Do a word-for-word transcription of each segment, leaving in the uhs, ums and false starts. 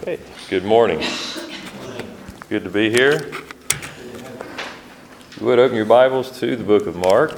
Hey, good morning. Good to be here. You would open your Bibles to the book of Mark.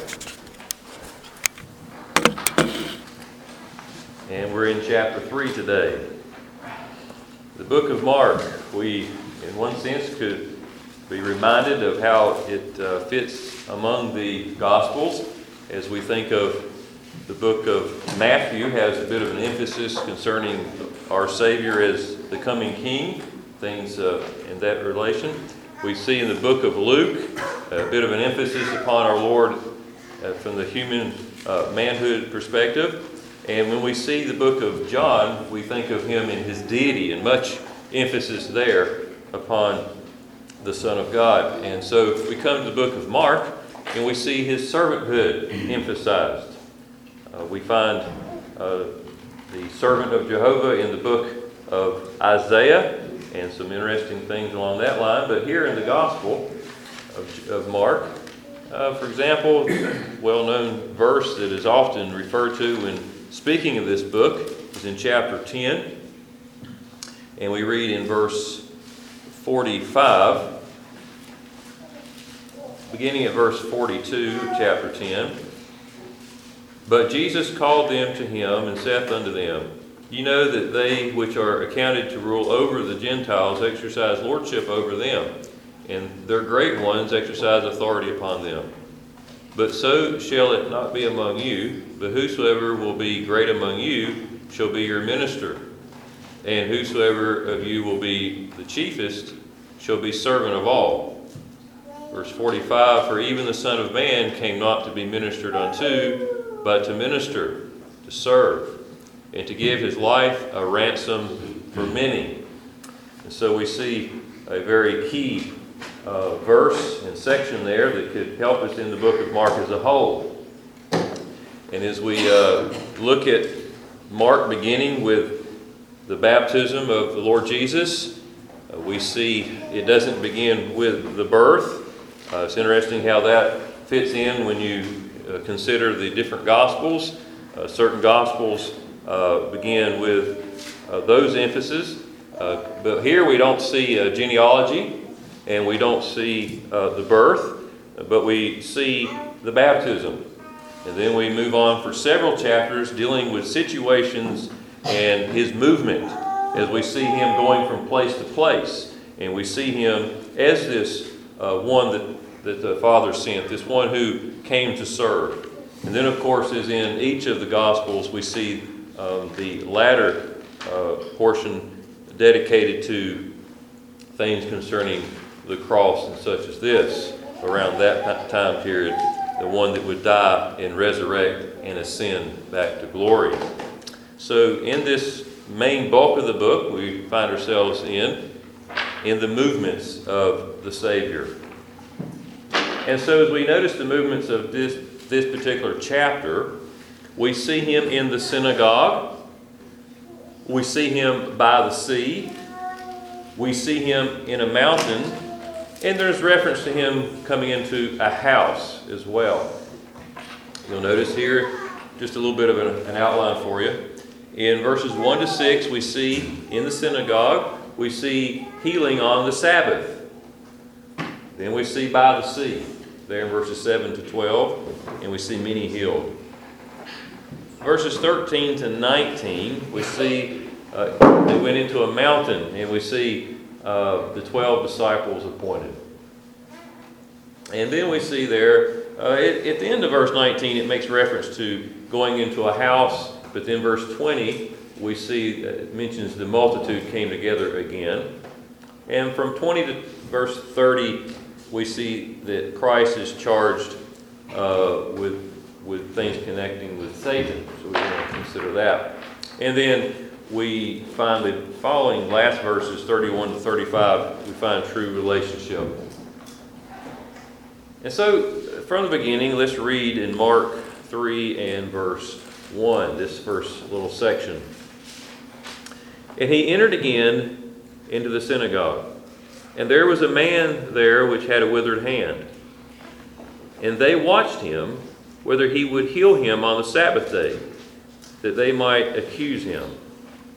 And we're in chapter three today. The book of Mark, we, in one sense, could be reminded of how it uh, fits among the Gospels as we think of the book of Matthew has a bit of an emphasis concerning our Savior as the coming King, things uh, in that relation. We see in the book of Luke a bit of an emphasis upon our Lord uh, from the human uh, manhood perspective. And when we see the book of John, we think of him in his deity and much emphasis there upon the Son of God. And so we come to the book of Mark and we see his servanthood emphasized. Uh, we find uh, the servant of Jehovah in the book of Isaiah and some interesting things along that line. But here in the Gospel of, of Mark, uh, for example, well-known verse that is often referred to when speaking of this book is in chapter ten. And we read in verse forty-five, beginning at verse forty-two, chapter ten. But Jesus called them to him and saith unto them, Ye know that they which are accounted to rule over the Gentiles exercise lordship over them, and their great ones exercise authority upon them. But so shall it not be among you, but whosoever will be great among you shall be your minister, and whosoever of you will be the chiefest shall be servant of all. Verse forty-five, For even the Son of Man came not to be ministered unto, but to minister, to serve, and to give his life a ransom for many. And so we see a very key uh, verse and section there that could help us in the book of Mark as a whole. And as we uh, look at Mark beginning with the baptism of the Lord Jesus, uh, we see it doesn't begin with the birth. Uh, it's interesting how that fits in when you uh, consider the different Gospels. Uh, certain Gospels uh, begin with uh, those emphases. Uh, but here we don't see a genealogy and we don't see uh, the birth, but we see the baptism. And then we move on for several chapters dealing with situations and his movement as we see him going from place to place. And we see him as this uh, one that that the Father sent, this one who came to serve. And then, of course, as in each of the Gospels, we see um, the latter uh, portion dedicated to things concerning the cross and such as this, around that time period, the one that would die and resurrect and ascend back to glory. So in this main bulk of the book, we find ourselves in, in the movements of the Savior. And so as we notice the movements of this, this particular chapter, we see him in the synagogue, we see him by the sea, we see him in a mountain, and there's reference to him coming into a house as well. You'll notice here just a little bit of an, an outline for you. In verses one to six, we see in the synagogue, we see healing on the Sabbath. Then we see by the sea, there in verses seven to twelve, and we see many healed. Verses thirteen to nineteen, we see uh, they went into a mountain, and we see uh, the twelve disciples appointed. And then we see there, uh, at, at the end of verse nineteen, it makes reference to going into a house, but then verse twenty, we see uh, it mentions the multitude came together again. And from twenty to verse thirty, we see that Christ is charged uh, with, with things connecting with Satan. So we want to consider that. And then we find the following last verses, thirty-one to thirty-five, we find true relationship. And so from the beginning, let's read in Mark three and verse one, this first little section. And he entered again into the synagogue. And there was a man there which had a withered hand. And they watched him, whether he would heal him on the Sabbath day, that they might accuse him.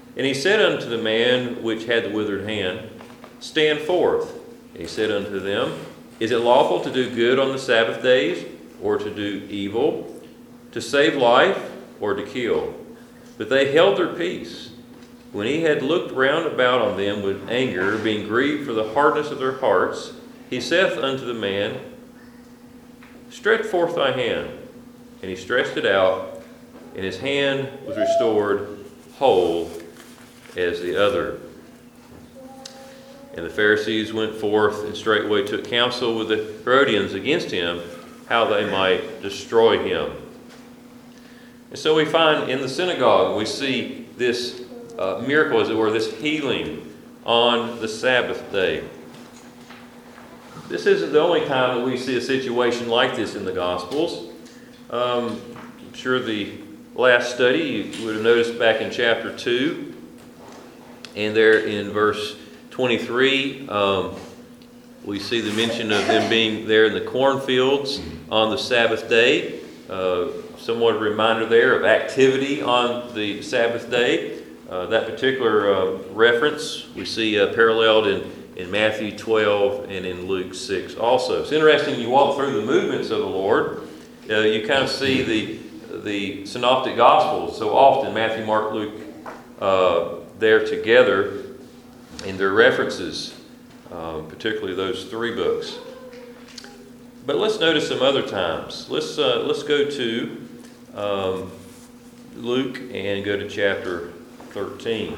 And he said unto the man which had the withered hand, Stand forth. And he said unto them, Is it lawful to do good on the Sabbath days, or to do evil, to save life, or to kill? But they held their peace. When he had looked round about on them with anger, being grieved for the hardness of their hearts, he saith unto the man, Stretch forth thy hand. And he stretched it out, and his hand was restored whole as the other. And the Pharisees went forth and straightway took counsel with the Herodians against him, how they might destroy him. And so we find in the synagogue, we see this uh, miracle, as it were, this healing on the Sabbath day. This isn't the only time that we see a situation like this in the Gospels. Um, I'm sure the last study you would have noticed back in chapter two, and there in verse twenty-three, um, we see the mention of them being there in the cornfields on the Sabbath day. Uh, somewhat a reminder there of activity on the Sabbath day. Uh, that particular uh, reference we see uh, paralleled in, in Matthew twelve and in Luke six also. It's interesting, you walk through the movements of the Lord, uh, you kind of see the the synoptic gospels so often, Matthew, Mark, Luke, uh, there together in their references, uh, particularly those three books. But let's notice some other times. Let's uh, let's go to um, Luke and go to chapter thirteen.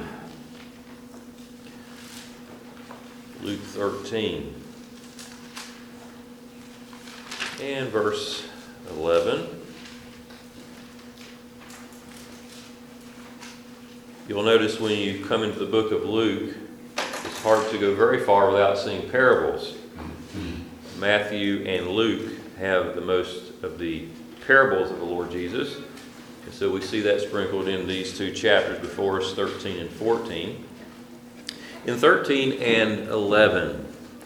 Luke thirteen and verse eleven. You'll notice when you come into the book of Luke, it's hard to go very far without seeing parables. Matthew and Luke have the most of the parables of the Lord Jesus. And so we see that sprinkled in these two chapters before us, thirteen and fourteen. In thirteen and eleven,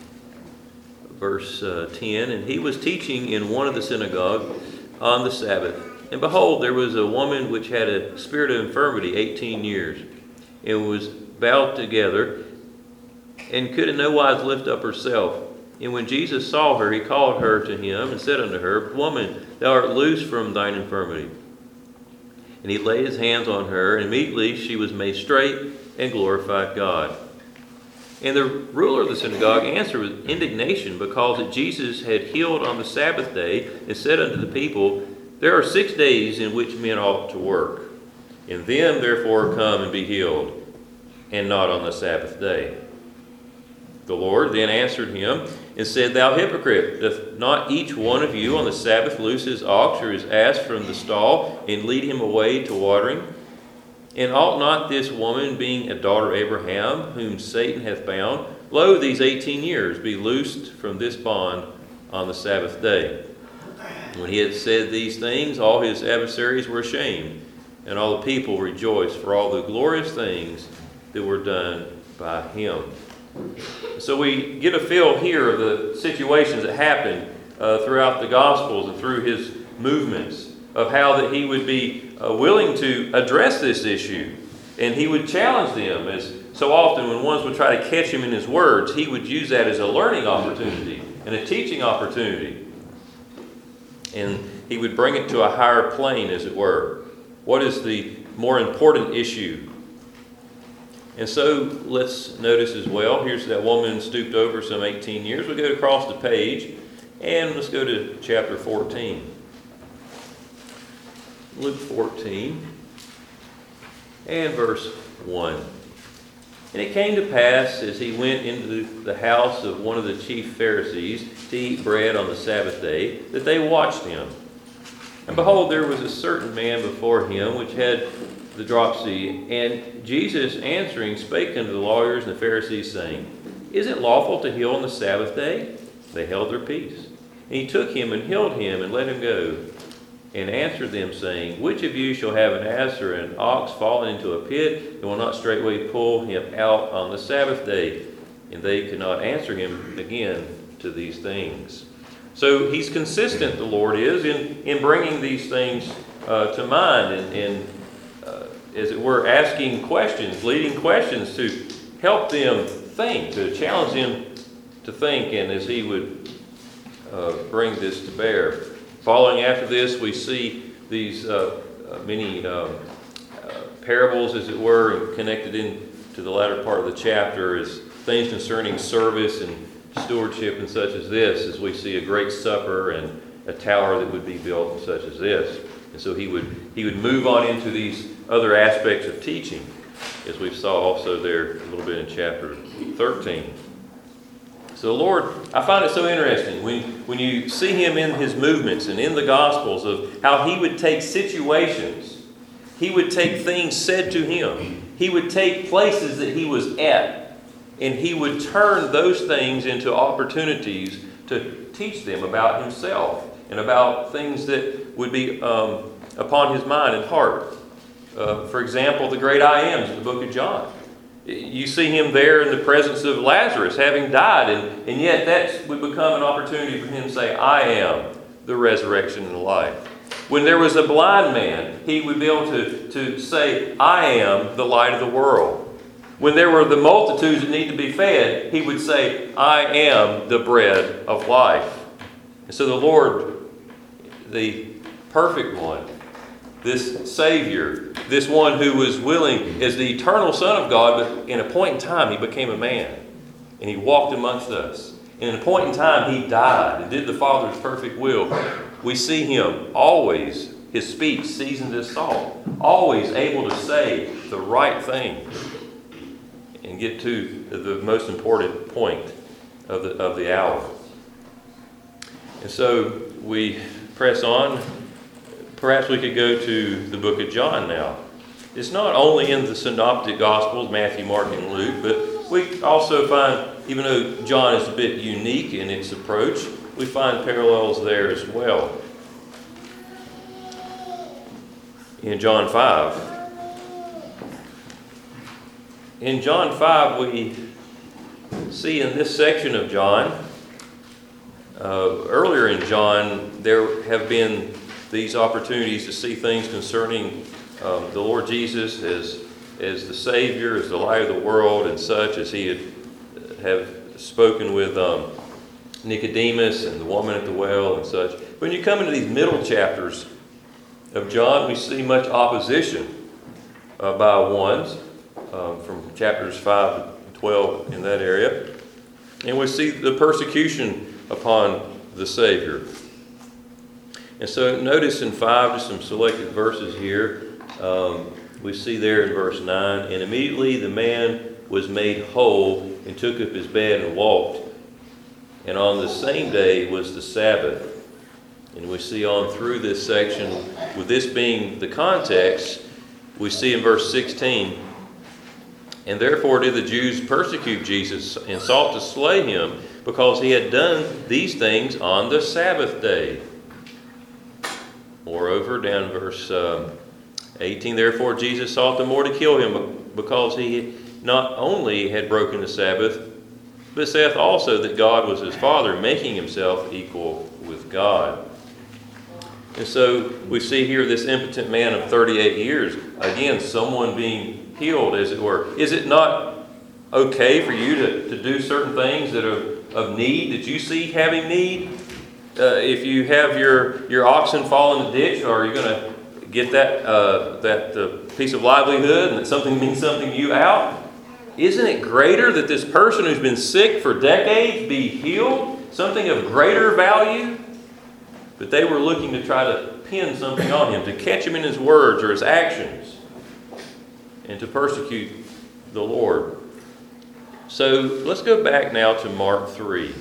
verse uh, ten, And he was teaching in one of the synagogues on the Sabbath. And behold, there was a woman which had a spirit of infirmity eighteen years, and was bowed together, and could in no wise lift up herself. And when Jesus saw her, he called her to him, and said unto her, Woman, thou art loosed from thine infirmity. And he laid his hands on her, and immediately she was made straight, and glorified God. And the ruler of the synagogue answered with indignation, because that Jesus had healed on the Sabbath day, and said unto the people, There are six days in which men ought to work. In them therefore come and be healed, and not on the Sabbath day. The Lord then answered him, and said, Thou hypocrite, doth not each one of you on the Sabbath loose his ox or his ass from the stall, and lead him away to watering? And ought not this woman, being a daughter of Abraham, whom Satan hath bound, lo, these eighteen years, be loosed from this bond on the Sabbath day? When he had said these things, all his adversaries were ashamed, and all the people rejoiced for all the glorious things that were done by him. So we get a feel here of the situations that happened uh, throughout the Gospels and through his movements, of how that he would be uh, willing to address this issue, and he would challenge them. As so often when ones would try to catch him in his words, he would use that as a learning opportunity and a teaching opportunity. And he would bring it to a higher plane, as it were. What is the more important issue? And so let's notice as well, here's that woman stooped over some eighteen years. We'll go across the page, and let's go to chapter fourteen. Luke fourteen and verse one. And it came to pass, as he went into the house of one of the chief Pharisees to eat bread on the Sabbath day, that they watched him. And behold, there was a certain man before him which had the dropsy. And Jesus answering spake unto the lawyers and the Pharisees, saying, Is it lawful to heal on the Sabbath day? They held their peace. And he took him and healed him and let him go. And answered them, saying, Which of you shall have an ass or an ox fallen into a pit, and will not straightway pull him out on the Sabbath day? And they could not answer him again to these things. So he's consistent, the Lord is, in, in bringing these things uh, to mind. And, and uh, as it were, asking questions, leading questions to help them think, to challenge them to think, and as he would uh, bring this to bear. Following after this, we see these uh, uh, many uh, uh, parables, as it were, and connected into the latter part of the chapter as things concerning service and stewardship and such as this, as we see a great supper and a tower that would be built and such as this. And so he would he would move on into these other aspects of teaching, as we saw also there a little bit in chapter thirteen. So Lord, I find it so interesting when, when you see him in his movements and in the Gospels of how he would take situations, he would take things said to him, he would take places that he was at, and he would turn those things into opportunities to teach them about himself and about things that would be um, upon his mind and heart. Uh, for example, the great I Ams in the book of John. You see him there in the presence of Lazarus having died, and, and yet that would become an opportunity for him to say, I am the resurrection and the life. When there was a blind man, he would be able to, to say, I am the light of the world. When there were the multitudes that need to be fed, he would say, I am the bread of life. And so the Lord, the perfect one, this Savior, this one who was willing as the eternal Son of God, but in a point in time he became a man and he walked amongst us. And in a point in time he died and did the Father's perfect will. We see him always, his speech seasoned as salt, always able to say the right thing and get to the most important point of the, of the hour. And so we press on. Perhaps we could go to the book of John now. It's not only in the synoptic Gospels, Matthew, Mark, and Luke, but we also find, even though John is a bit unique in its approach, we find parallels there as well. In John five. In John five, we see in this section of John, uh, earlier in John, there have been these opportunities to see things concerning um, the Lord Jesus as, as the Savior, as the light of the world and such, as he had have spoken with um, Nicodemus and the woman at the well and such. When you come into these middle chapters of John, we see much opposition uh, by ones um, from chapters five to twelve in that area. And we see the persecution upon the Savior. And so notice in five, just some selected verses here, um, we see there in verse nine, and immediately the man was made whole and took up his bed and walked. And on the same day was the Sabbath. And we see on through this section, with this being the context, we see in verse sixteen, and therefore did the Jews persecute Jesus and sought to slay him, because he had done these things on the Sabbath day. Moreover, down verse um, eighteen, therefore Jesus sought the more to kill him, because he not only had broken the Sabbath, but saith also that God was his Father, making himself equal with God. And so we see here this impotent man of thirty-eight years, again, someone being healed, as it were. Is it not okay for you to, to do certain things that are of need, that you see having need? Uh, if you have your, your oxen fall in the ditch, are you going to get that uh, that uh, piece of livelihood and that something means something to you out? Isn't it greater that this person who's been sick for decades be healed? Something of greater value? But they were looking to try to pin something on him, to catch him in his words or his actions, and to persecute the Lord. So let's go back now to Mark three.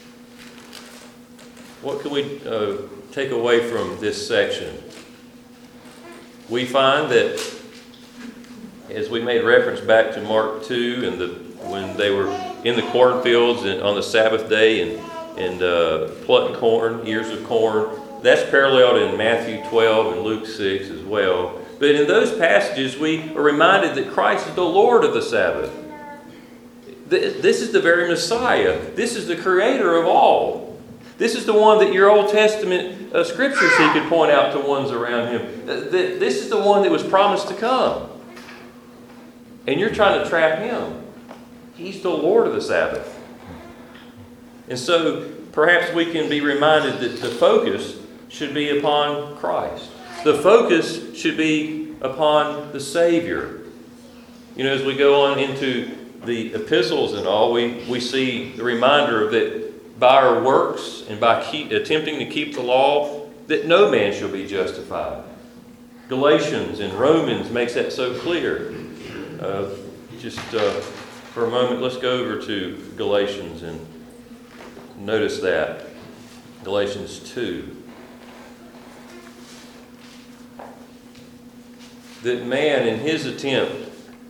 What can we uh, take away from this section? We find that, as we made reference back to Mark two, and the when they were in the cornfields and on the Sabbath day and and uh, plucking corn, ears of corn, that's paralleled in Matthew twelve and Luke six as well. But in those passages, we are reminded that Christ is the Lord of the Sabbath. This is the very Messiah. This is the Creator of all. This is the one that your Old Testament uh, scriptures he could point out to ones around him. This is the one that was promised to come. and you're trying to trap him. He's the Lord of the Sabbath. And so perhaps we can be reminded that the focus should be upon Christ. The focus should be upon the Savior. You know, as we go on into the epistles and all, we, we see the reminder that by our works and by keep, attempting to keep the law, that no man shall be justified. Galatians and Romans makes that so clear. Uh, just uh, for a moment, let's go over to Galatians and notice that. Galatians two. That man in his attempt,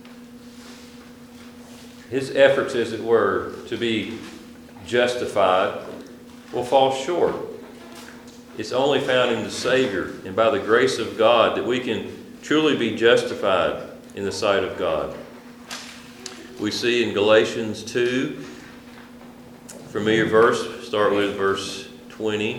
his efforts as it were, to be justified will fall short. It's only found in the Savior and by the grace of God that we can truly be justified in the sight of God. We see in Galatians two, familiar verse, start with verse twenty.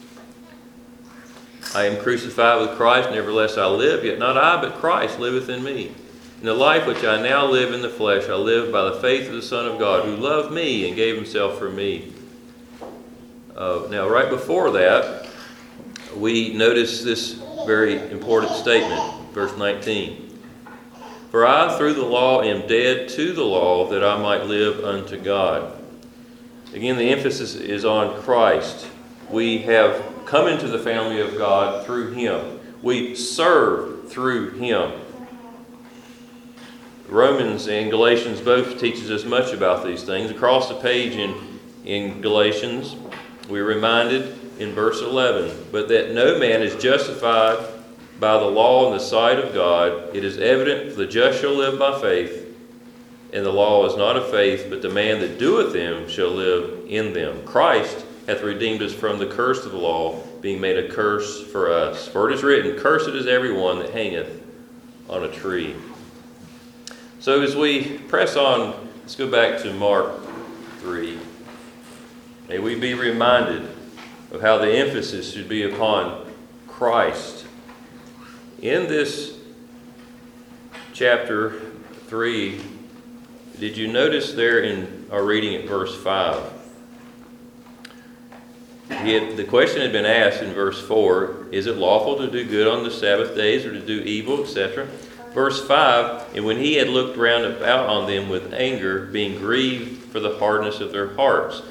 I am crucified with Christ, nevertheless I live, yet not I, but Christ liveth in me. In the life which I now live in the flesh, I live by the faith of the Son of God, who loved me and gave himself for me. Uh, now, right before that, we notice this very important statement, verse nineteen. For I, through the law, am dead to the law, that I might live unto God. Again, the emphasis is on Christ. We have come into the family of God through him. We serve through him. Romans and Galatians both teaches us much about these things. Across the page in, in Galatians, we're reminded in verse eleven, but that no man is justified by the law in the sight of God. It is evident, for the just shall live by faith, and the law is not of faith, but the man that doeth them shall live in them. Christ hath redeemed us from the curse of the law, being made a curse for us. For it is written, cursed is every one that hangeth on a tree. So as we press on, let's go back to Mark three. May we be reminded of how the emphasis should be upon Christ. In this chapter three, did you notice there in our reading at verse five? He had, the question had been asked in verse four, is it lawful to do good on the Sabbath days or to do evil, et cetera? Verse five, and when he had looked round about on them with anger, being grieved for the hardness of their hearts.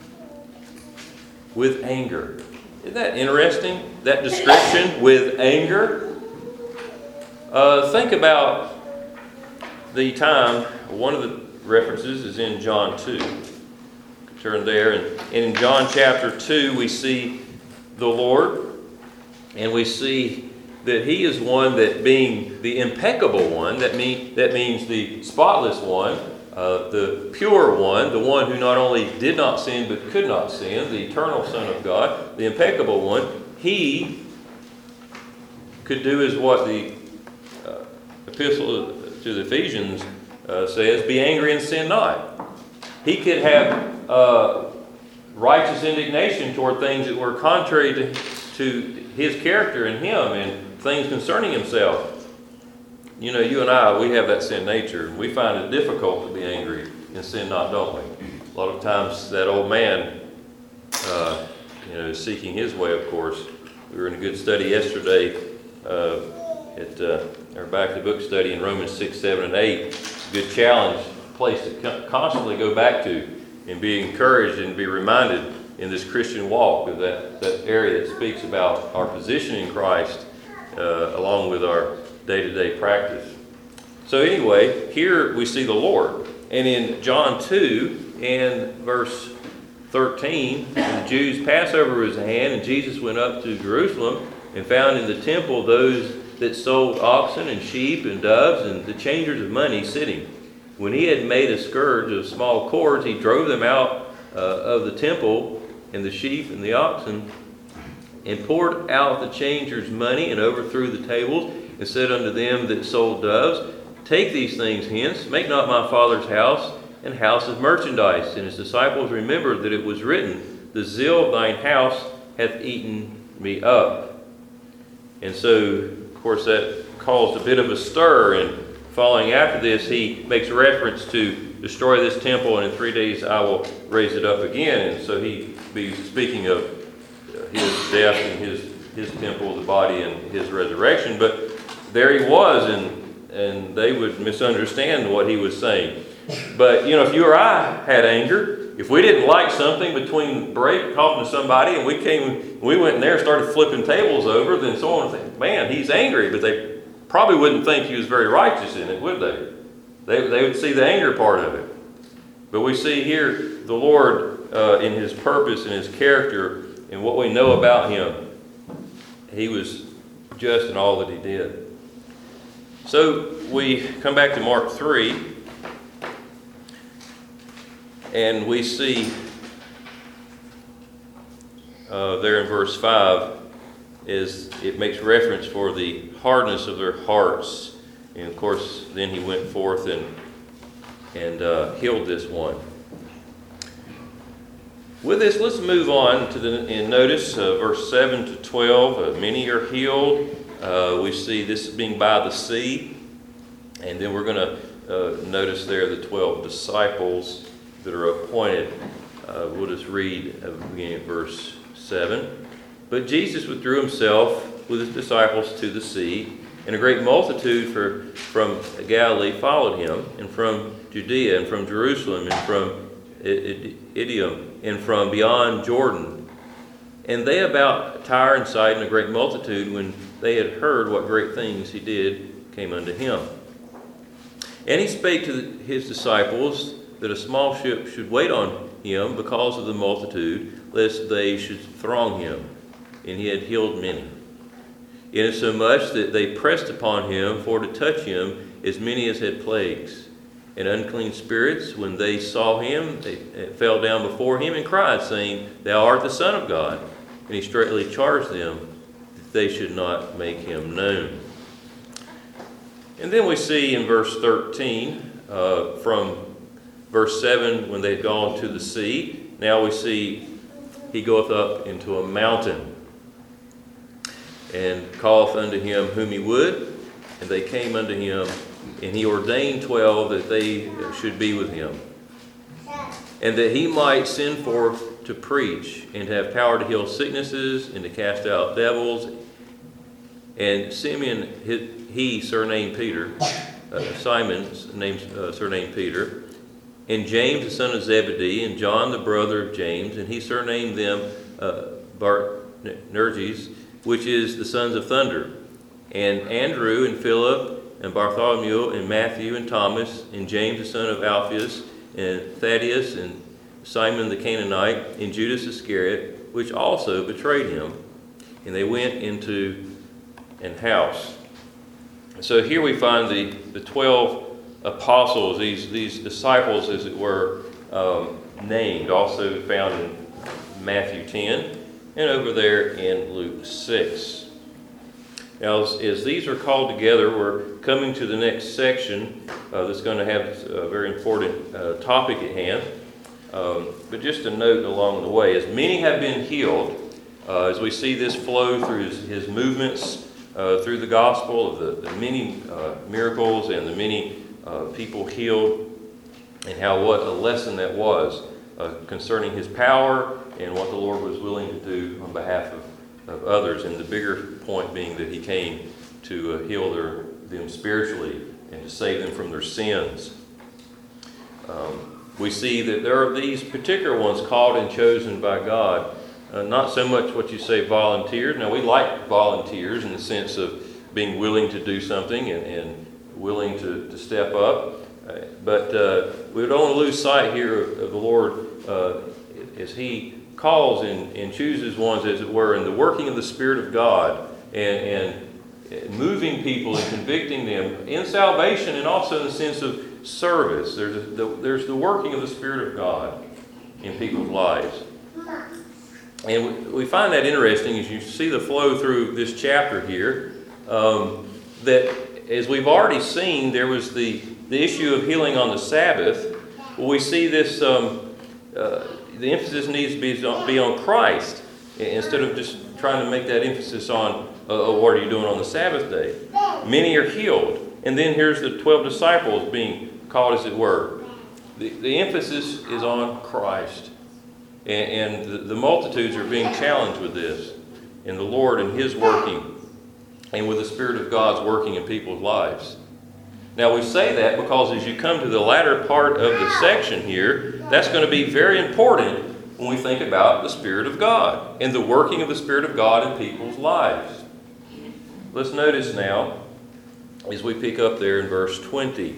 With anger. Isn't that interesting? That description, with anger. Uh, think about the time, one of the references is in John two. Turn there, and, and in John chapter two we see the Lord, and we see that he is one that, being the impeccable one, that, mean, that means the spotless one, uh, the pure one, the one who not only did not sin but could not sin, the eternal Son of God, the impeccable one, he could do as what the uh, epistle to the Ephesians uh, says, be angry and sin not. He could have uh, righteous indignation toward things that were contrary to, to his character and him and things concerning himself. You know, you and I, we have that sin nature. We find it difficult to be angry and sin not, don't we? A lot of times that old man, uh, you know, is seeking his way, of course. We were in a good study yesterday uh, at uh, our back to book study in Romans six, seven, and eight. It's a good challenge, place to constantly go back to and be encouraged and be reminded in this Christian walk of that, that area that speaks about our position in Christ uh, along with our day-to-day practice. So anyway, here we see the Lord. And in John two and verse thirteen, when the Jews' Passover was at hand, and Jesus went up to Jerusalem and found in the temple those that sold oxen and sheep and doves and the changers of money sitting. When he had made a scourge of small cords, he drove them out uh, of the temple, and the sheep and the oxen, and poured out the changers' money, and overthrew the tables, and said unto them that sold doves, take these things hence, make not my Father's house an house of merchandise. And his disciples remembered that it was written, the zeal of thine house hath eaten me up. And so, of course, that caused a bit of a stir, and following after this, he makes reference to destroy this temple, and in three days I will raise it up again. And so he be speaking of his death and his his temple, the body, and his resurrection. But there he was, and and they would misunderstand what he was saying. But you know, if you or I had anger, if we didn't like something between break talking to somebody, and we came, we went in there and started flipping tables over, then someone would think, "Man, he's angry," but they probably wouldn't think he was very righteous in it, would they? They they would see the anger part of it. But we see here the Lord uh, in his purpose and his character and what we know about him. He was just in all that he did. So we come back to Mark three, and we see uh, there in verse five is it makes reference for the hardness of their hearts. And of course, then he went forth and and uh, healed this one. With this, let's move on to the and notice uh, verse seven to twelve. Uh, many are healed. Uh, we see this being by the sea, and then we're going to uh, notice there the twelve disciples that are appointed. Uh, we'll just read uh, beginning at verse seven. But Jesus withdrew himself with his disciples to the sea, and a great multitude for, from Galilee followed him, and from Judea, and from Jerusalem, and from Idumea, and from beyond Jordan. And they about Tyre and Sidon, a great multitude, when they had heard what great things he did, came unto him. And he spake to the, his disciples that a small ship should wait on him because of the multitude, lest they should throng him. And he had healed many. Insomuch that they pressed upon him for to touch him, as many as had plagues. And unclean spirits, when they saw him, they fell down before him and cried, saying, Thou art the Son of God. And he straightly charged them that they should not make him known. And then we see in verse thirteen, uh, from verse seven, when they had gone to the sea, now we see he goeth up into a mountain, and calleth unto him whom he would, and they came unto him, and he ordained twelve that they should be with him, and that he might send forth to preach, and to have power to heal sicknesses, and to cast out devils. And Simeon, he surnamed Peter, uh, Simon's named uh, surnamed Peter, and James the son of Zebedee, and John the brother of James, and he surnamed them uh, Boanerges, which is the sons of thunder, and Andrew and Philip and Bartholomew and Matthew and Thomas and James the son of Alphaeus and Thaddeus and Simon the Canaanite and Judas Iscariot, which also betrayed him. And they went into an house. So here we find the, the twelve apostles, these, these disciples, as it were, um, named, also found in Matthew ten and over there in Luke six. Now, as, as these are called together, we're coming to the next section uh, that's going to have a very important uh, topic at hand. Um, but just a note along the way, as many have been healed, uh, as we see this flow through his, his movements uh, through the gospel of the, the many uh, miracles and the many uh, people healed, and how what a lesson that was uh, concerning his power and what the Lord was willing to do on behalf of, of others. And the bigger point being that he came to uh, heal their, them spiritually and to save them from their sins. Um, we see that there are these particular ones called and chosen by God. Uh, not so much what you say volunteers. Now, we like volunteers in the sense of being willing to do something and, and willing to, to step up. Uh, but uh, we don't want to lose sight here of, of the Lord uh, as he calls and, and chooses ones, as it were, in the working of the Spirit of God and, and moving people and convicting them in salvation and also in the sense of service. There's, a, the, there's the working of the Spirit of God in people's lives. And we, we find that interesting as you see the flow through this chapter here, um, that as we've already seen, there was the, the issue of healing on the Sabbath. Well, we see this, um, uh, the emphasis needs to be on, be on Christ instead of just trying to make that emphasis on uh, what are you doing on the Sabbath day. Many are healed. And then here's the twelve disciples being called, as it were. The, the emphasis is on Christ. And, and the, the multitudes are being challenged with this. And the Lord and His working. And with the Spirit of God's working in people's lives. Now we say that because as you come to the latter part of the section here, that's going to be very important when we think about the Spirit of God and the working of the Spirit of God in people's lives. Let's notice now, as we pick up there in verse twenty.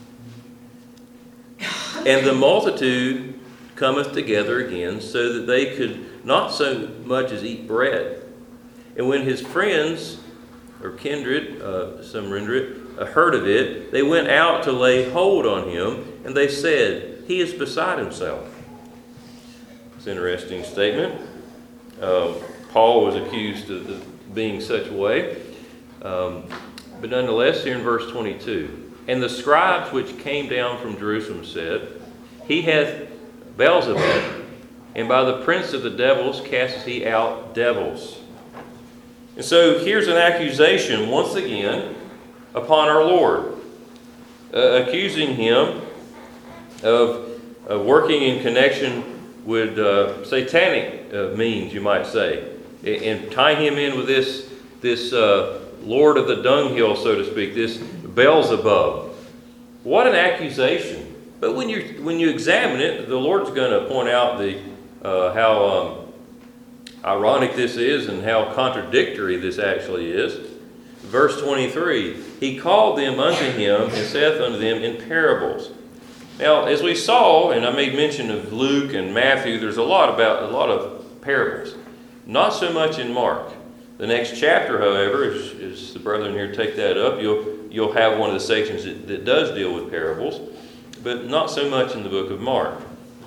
And the multitude cometh together again, so that they could not so much as eat bread. And when his friends, or kindred, uh, some render it, uh, heard of it, they went out to lay hold on him, and they said, He is beside himself. It's an interesting statement. Uh, Paul was accused of being such a way. Um, but nonetheless, here in verse twenty-two, and the scribes which came down from Jerusalem said, He hath Beelzebub, and by the prince of the devils casteth he out devils. And so here's an accusation once again upon our Lord, uh, accusing him of uh, working in connection with uh, satanic uh, means, you might say, and tying him in with this this uh, Lord of the dunghill, so to speak, this Beelzebub. What an accusation! But when you when you examine it, the Lord's going to point out the uh, how um, ironic this is and how contradictory this actually is. Verse twenty-three, He called them unto Him and saith unto them in parables. Now, as we saw, and I made mention of Luke and Matthew, there's a lot about a lot of parables. Not so much in Mark. The next chapter, however, as, as the brethren here take that up, you'll you'll have one of the sections that, that does deal with parables, but not so much in the book of Mark.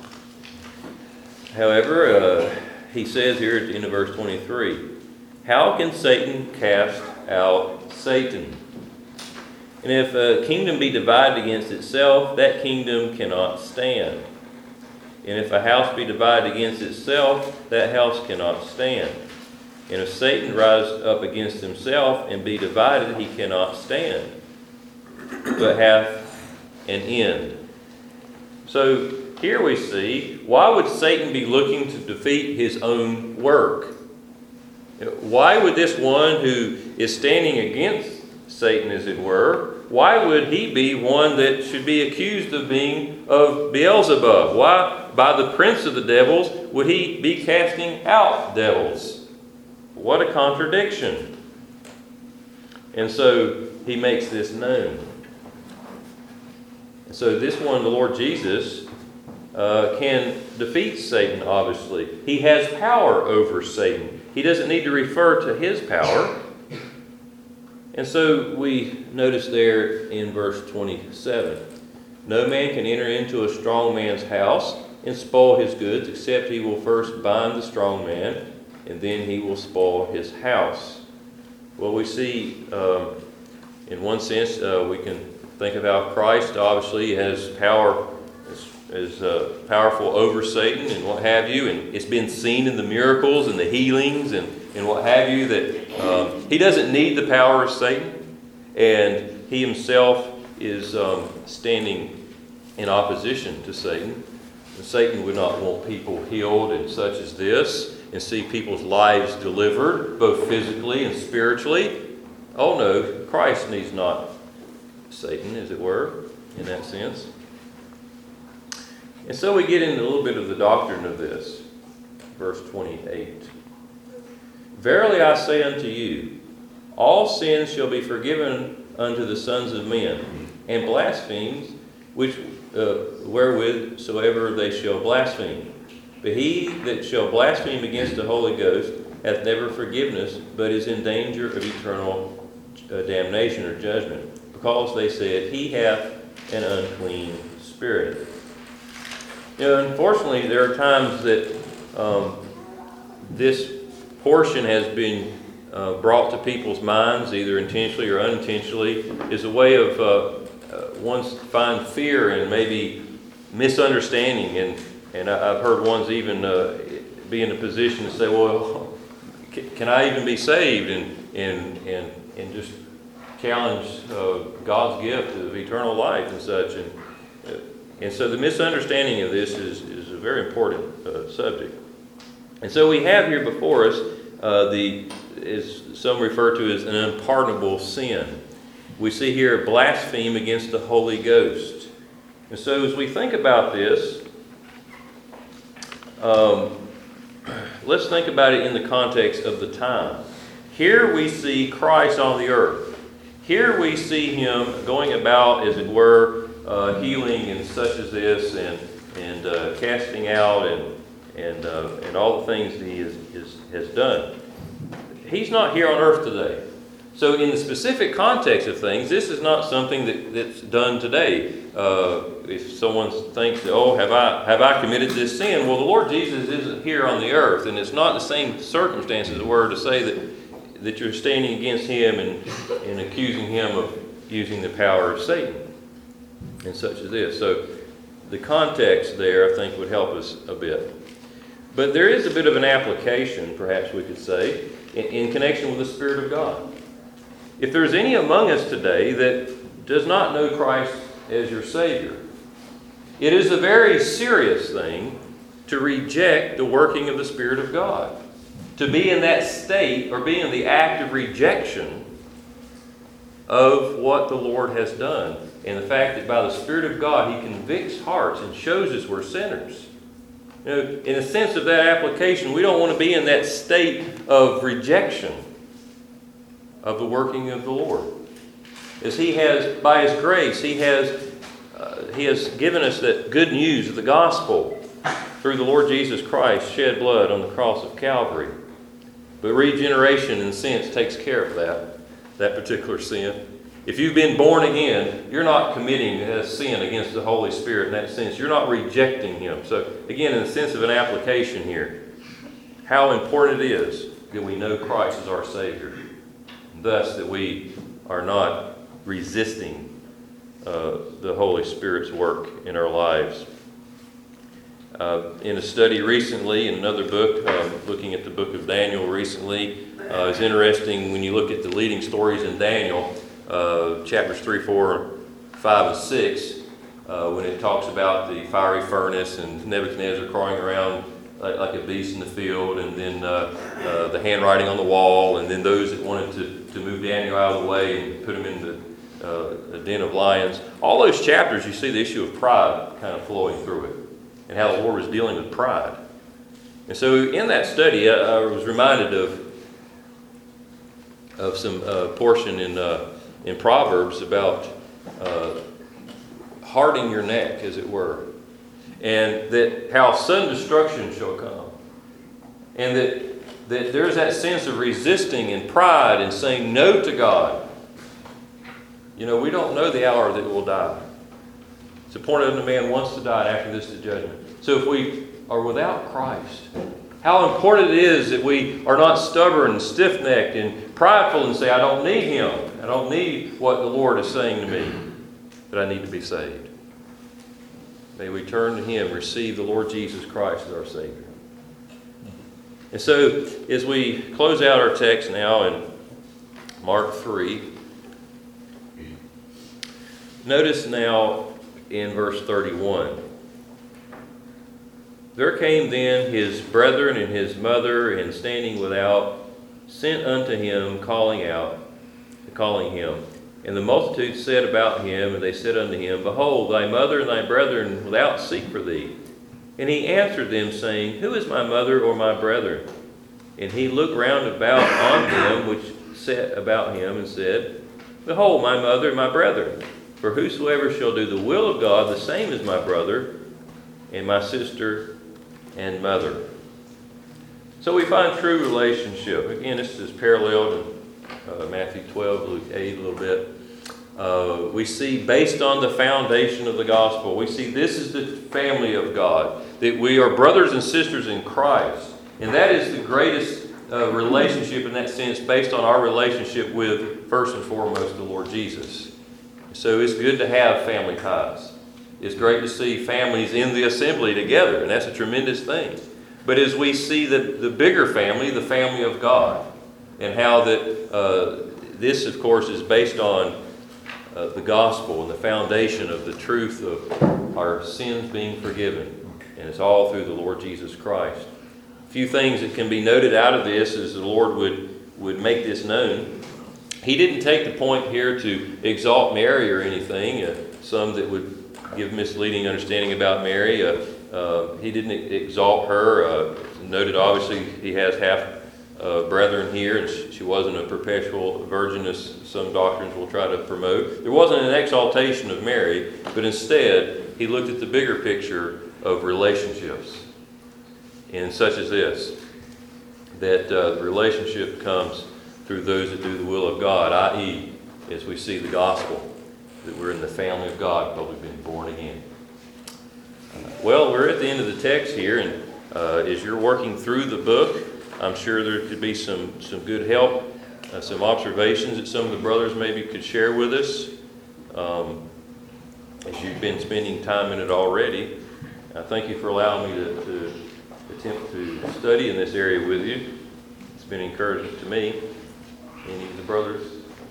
However, uh, he says here at the end of verse twenty-three, How can Satan cast out Satan? And if a kingdom be divided against itself, that kingdom cannot stand. And if a house be divided against itself, that house cannot stand. And if Satan rise up against himself and be divided, he cannot stand, but hath an end. So here we see, why would Satan be looking to defeat his own work? Why would this one who is standing against Satan, as it were, why would he be one that should be accused of being of Beelzebub? Why, by the prince of the devils, would he be casting out devils? What a contradiction. And so he makes this known. And so this one, the Lord Jesus, uh, can defeat Satan, obviously. He has power over Satan. He doesn't need to refer to his power. And so we notice there in verse twenty-seven, No man can enter into a strong man's house and spoil his goods, except he will first bind the strong man, and then he will spoil his house. Well, we see, um, in one sense, uh, we can think of how Christ obviously has power, is, is uh, powerful over Satan and what have you, and it's been seen in the miracles and the healings and, and what have you, that um, he doesn't need the power of Satan, and he himself is um, standing in opposition to Satan. And Satan would not want people healed and such as this, and see people's lives delivered, both physically and spiritually. Oh no, Christ needs not Satan, as it were, in that sense. And so we get into a little bit of the doctrine of this. Verse twenty-eight. Verily I say unto you, all sins shall be forgiven unto the sons of men, and blasphemies, which uh, wherewith soever they shall blaspheme. But he that shall blaspheme against the Holy Ghost hath never forgiveness, but is in danger of eternal uh, damnation or judgment, because they said, He hath an unclean spirit. You know, unfortunately, there are times that um, this portion has been uh, brought to people's minds, either intentionally or unintentionally, is a way of uh, uh, one's find fear and maybe misunderstanding. And And I've heard ones even uh, be in a position to say, well, can I even be saved? And and and, and just challenge uh, God's gift of eternal life and such. And, uh, and so the misunderstanding of this is, is a very important uh, subject. And so we have here before us uh, the, as some refer to as an unpardonable sin. We see here blaspheme against the Holy Ghost. And so as we think about this, um, let's think about it in the context of the time. Here we see Christ on the earth. Here we see him going about, as it were, uh, healing and such as this, and and uh, casting out, and and uh, and all the things that he is, is, has done. He's not here on earth today. So in the specific context of things, this is not something that, that's done today. Uh, if someone thinks, oh, have I have I committed this sin? Well, the Lord Jesus isn't here on the earth, and it's not the same circumstances as it were to say that, that you're standing against him and, and accusing him of using the power of Satan and such as this. So the context there, I think, would help us a bit. But there is a bit of an application, perhaps we could say, in, in connection with the Spirit of God. If there's any among us today that does not know Christ as your Savior, it is a very serious thing to reject the working of the Spirit of God. To be in that state or be in the act of rejection of what the Lord has done. And the fact that by the Spirit of God He convicts hearts and shows us we're sinners. You know, in a sense of that application, we don't want to be in that state of rejection of the working of the Lord. As He has, by His grace, He has uh, He has given us that good news of the gospel through the Lord Jesus Christ shed blood on the cross of Calvary. But regeneration, in a sense, takes care of that, that particular sin. If you've been born again, you're not committing a sin against the Holy Spirit in that sense. You're not rejecting Him. So, again, in the sense of an application here, how important it is that we know Christ as our Savior. Thus, that we are not resisting uh, the Holy Spirit's work in our lives. Uh, in a study recently, in another book, uh, looking at the book of Daniel recently, uh, it's interesting when you look at the leading stories in Daniel, uh, chapters three, four, five, and six, uh, when it talks about the fiery furnace and Nebuchadnezzar crawling around like, like a beast in the field, and then uh, uh, the handwriting on the wall, and then those that wanted to, to move Daniel out of the way and put him in the, uh, the den of lions. All those chapters, you see the issue of pride kind of flowing through it, and how the Lord was dealing with pride. And so in that study, I, I was reminded of of some uh, portion in uh, in Proverbs about uh, hardening your neck, as it were, and that how sudden destruction shall come, and that that there's that sense of resisting and pride and saying no to God. You know, we don't know the hour that we'll die. It's appointed unto man once to die, and after this is judgment. So if we are without Christ, how important it is that we are not stubborn and stiff-necked and prideful and say, I don't need Him. I don't need what the Lord is saying to me, that I need to be saved. May we turn to Him, receive the Lord Jesus Christ as our Savior. And so, as we close out our text now in Mark three, notice now in verse thirty-one. There came then his brethren and his mother, and standing without, sent unto him, calling out, calling him. And the multitude said about him, and they said unto him, Behold, thy mother and thy brethren without seek for thee. And he answered them, saying, Who is my mother or my brethren? And he looked round about on them which sat about him, and said, Behold, my mother and my brethren. For whosoever shall do the will of God, the same is my brother, and my sister, and mother. So we find true relationship. Again, this is paralleled in uh, Matthew twelve, Luke eight a little bit. Uh, we see, based on the foundation of the gospel, we see this is the family of God, that we are brothers and sisters in Christ. And that is the greatest uh, relationship in that sense, based on our relationship with, first and foremost, the Lord Jesus. So it's good to have family ties. It's great to see families in the assembly together, and that's a tremendous thing. But as we see the, the bigger family, the family of God, and how that uh, this, of course, is based on uh, the gospel and the foundation of the truth of our sins being forgiven. And it's all through the Lord Jesus Christ. A few things that can be noted out of this as the Lord would, would make this known. He didn't take the point here to exalt Mary or anything, uh, some that would give misleading understanding about Mary. Uh, uh, he didn't exalt her. Uh, noted, obviously, he has half uh, brethren here, and she, she wasn't a perpetual virgin, as some doctrines will try to promote. There wasn't an exaltation of Mary, but instead, he looked at the bigger picture of relationships, and such as this, that uh, the relationship comes through those that do the will of God, that is, as we see the gospel, that we're in the family of God because we've been born again. Well, we're at the end of the text here, and uh, as you're working through the book, I'm sure there could be some, some good help, uh, some observations that some of the brothers maybe could share with us um, as you've been spending time in it already. I thank you for allowing me to, to attempt to study in this area with you. It's been encouraging to me. Any of the brothers?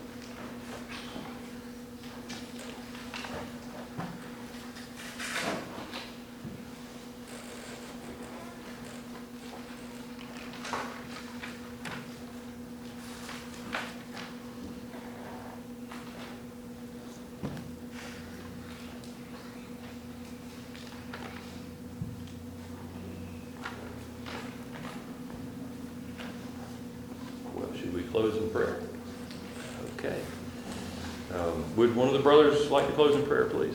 Close in prayer. Okay. Um, would one of the brothers like to close in prayer, please?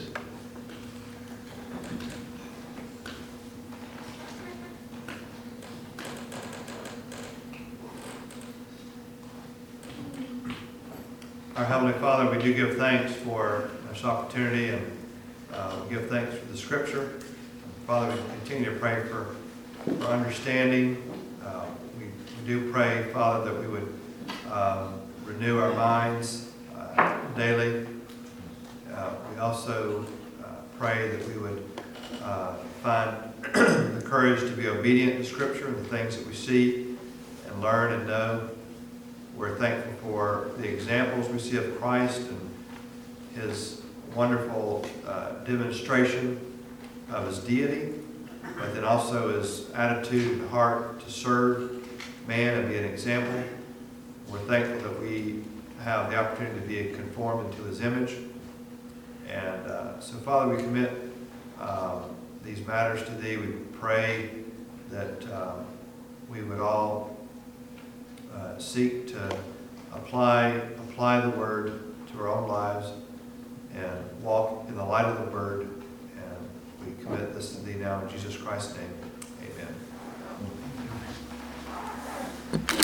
Our Heavenly Father, we do give thanks for this opportunity, and uh, we give thanks for the Scripture. Father, we continue to pray for, for understanding. Uh, we, we do pray, Father, that we would Um, renew our minds uh, daily. Uh, we also uh, pray that we would uh, find the courage to be obedient to Scripture and the things that we see and learn and know. We're thankful for the examples we see of Christ and His wonderful uh, demonstration of His deity, but then also His attitude and heart to serve man and be an example. We're thankful that we have the opportunity to be conformed into His image. And uh, so, Father, we commit um, these matters to Thee. We pray that um, we would all uh, seek to apply, apply the Word to our own lives and walk in the light of the Word. And we commit this to Thee now in Jesus Christ's name. Amen.